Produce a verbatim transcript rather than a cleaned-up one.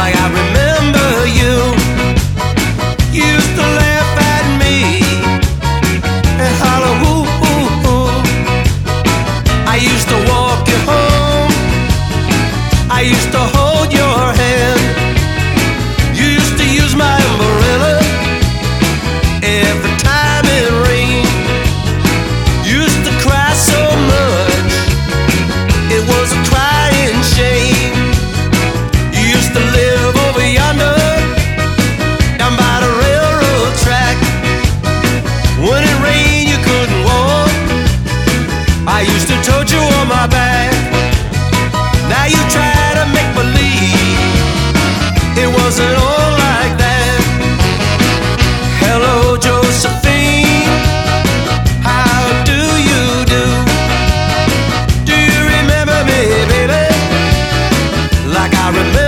like I remember you. You used to laugh at me and holler, woo, woo, woo. I used to walk you home, I used to hold your hand. You used to use my umbrella every time it rained. You used to cry so much, it was a crying shame. You used to live over yonder, down by the railroad track. When it rained you couldn't walk, I used to tote you on my back. Now you try to make believe it wasn't all like that. Hello, Josephine, how do you do? Do you remember me, baby, like I remember